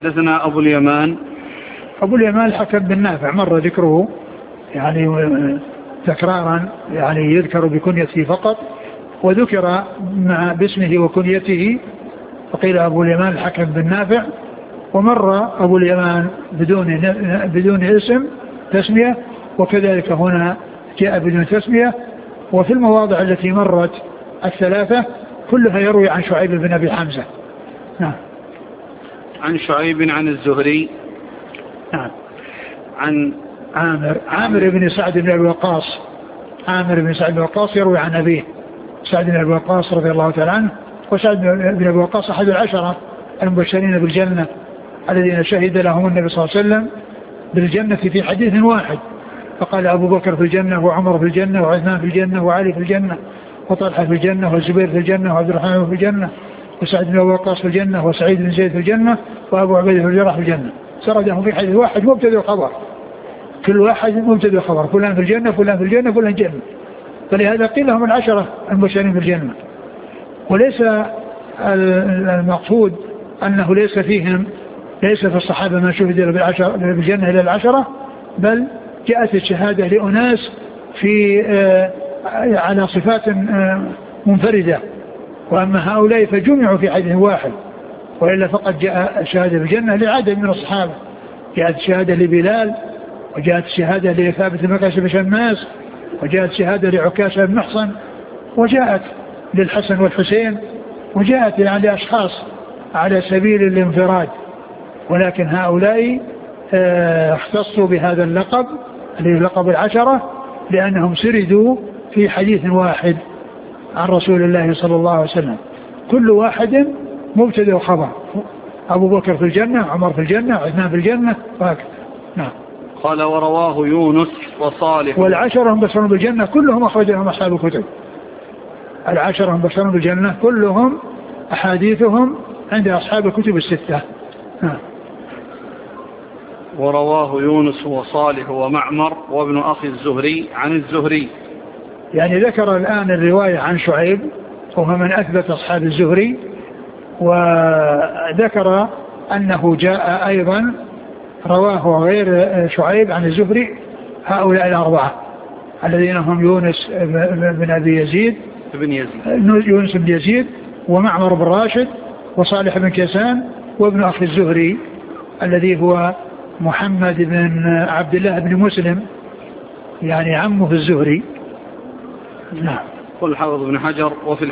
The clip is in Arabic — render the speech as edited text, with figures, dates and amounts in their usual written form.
حدثنا أبو اليمان. أبو اليمان الحكم بن نافع مر ذكره يعني تكرارا، يعني يذكر بكنيته فقط، وذكر باسمه وكنيته فقيل أبو اليمان الحكم بن نافع، ومر أبو اليمان بدون اسم تسمية، وكذلك هنا جاء بدون تسمية. وفي المواضع التي مرت الثلاثة كلها يروي عن شعيب بن أبي حمزة. نعم. عن شعيب عن الزهري. نعم. عن عامر بن سعد بن أبي وقاص. عامر بن سعد بن وقاص يروي عن أبيه سعد بن أبي وقاص رضي الله تعالى عنه. وسعد بن أبي وقاص أحد العشرة المبشرين بالجنة الذين شهد لهم النبي صلى الله عليه وسلم بالجنة في حديث واحد، فقال أبو بكر في الجنة، وعمر في الجنة، وعثمان في الجنة، وعلي في الجنة، وطلحة في الجنة، والزبير في الجنة، وعبد الرحمن في الجنة، وسعد بن أبي وقاص في الجنة، وسعيد بن زيد في الجنة، وأبو عبيدة في الجرح في الجنة. سردهم في حديث واحد مبتدأ وخبر، كل واحد مبتدأ وخبر، فلان في الجنة، فلان في الجنة، فلان في الجنة. فلهذا قيل لهم العشرة المبشرين بالجنة. وليس المقصود أنه ليس في الصحابة من شهد بالجنة إلى العشرة، بل جاءت الشهادة لأناس على صفات منفردة، وأما هؤلاء فجمعوا في حديث واحد. وإلا فقد جاء الشهادة بالجنة لعدد من الصحابة، جاءت الشهادة لبلال، وجاءت الشهادة لثابت بن قيس بن شماس، وجاءت الشهادة لعكاشة بن محصن، وجاءت للحسن والحسين، وجاءت يعني أشخاص على سبيل الانفراد. ولكن هؤلاء اختصوا بهذا اللقب الذي لقب العشرة لأنهم سردوا في حديث واحد عن رسول الله صلى الله عليه وسلم، كل واحد مبتدأ وخبر، أبو بكر في الجنة، عمر في الجنة، عثمان في الجنة، وهكذا. نعم. قال ورواه يونس وصالح. والعشرة مبشرون بالجنة كلهم أخرجهم أصحاب الكتب. العشرة مبشرون بالجنة كلهم أحاديثهم عند أصحاب الكتب الستة. نعم. ورواه يونس وصالح ومعمر وابن أخي الزهري عن الزهري. يعني ذكر الآن الرواية عن شعيب وهو من أثبت أصحاب الزهري، وذكر أنه جاء أيضا رواه غير شعيب عن الزهري هؤلاء الأربعة الذين هم يونس بن أبي يزيد، يونس بن يزيد، ومعمر بن راشد، وصالح بن كيسان، وابن أخي الزهري الذي هو محمد بن عبد الله بن مسلم، يعني عمه في الزهري. نعم. قل حافظ بن حجر. وفي